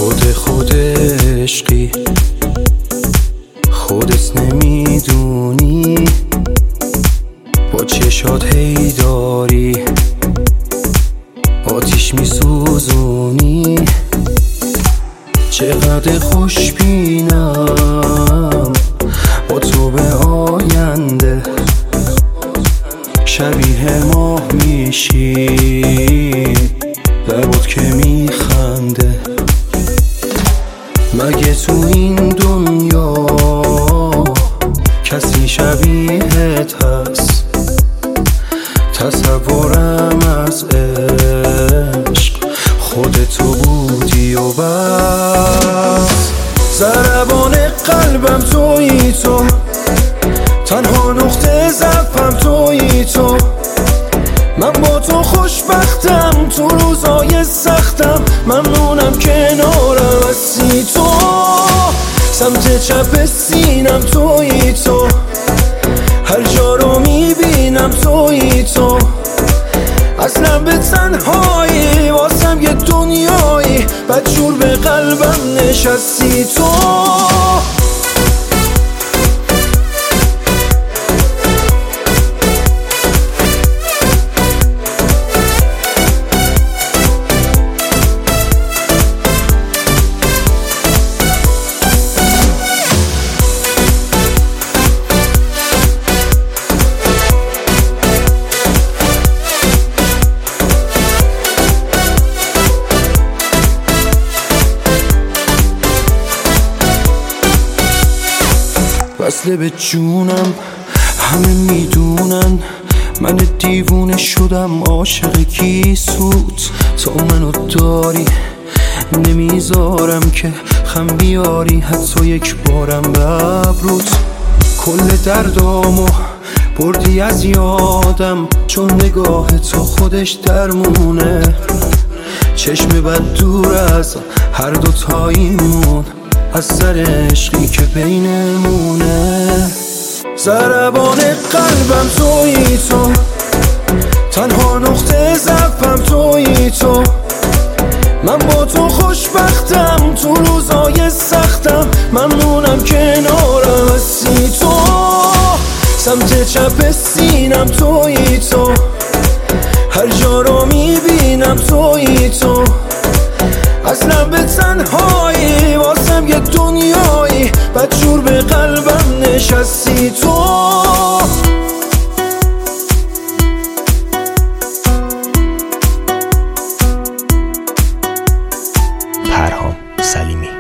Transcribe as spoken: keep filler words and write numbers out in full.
خود خود عشقی خودت نمیدونی، با چشات هی داری آتیش میسوزونی. چقدر خوشبینم با تو به آینده، شبیه ماه میشی لبات که میخنده. مگه تو این دنیا کسی شبیهت هست؟ تصورم از عشق خودتو بودی و بس. ضربان قلبم تویی تو، تنها نقطه ضعفم تویی تو. من با تو خوشبختم تو روزای سختم، ممنونم کنارم هستی تو. سمت چپ سینم تویی تو، هر جا رو میبینم تویی تو. اصلا به تنهایی واسم یه دنیایی، بدجور به قلبم نشستی تو. وصله به جونم، همه میدونن من دیوونه شدم، عاشق کی سود. تو منو داری نمیذارم که خم بیاری، حتی یک بارم به ابروت. کل دردامو بردی از یادم، چون نگاه تو خودش درمونه. چشم بد دور از هر دو تاییمون، از سر عشقی که بینمونه. ضربان قلبم تویی تو، تنها نقطه ضعفم تویی تو. من با تو خوشبختم تو روزای سختم، ممنونم کنارم هستی تو. سمت چپ سینم تویی تو، هر جا رو میبینم تویی تو. اصلا به تنهایی واسم یه دنیایی، بدجور به قلبم نشستی تو. پرهام سلیمی.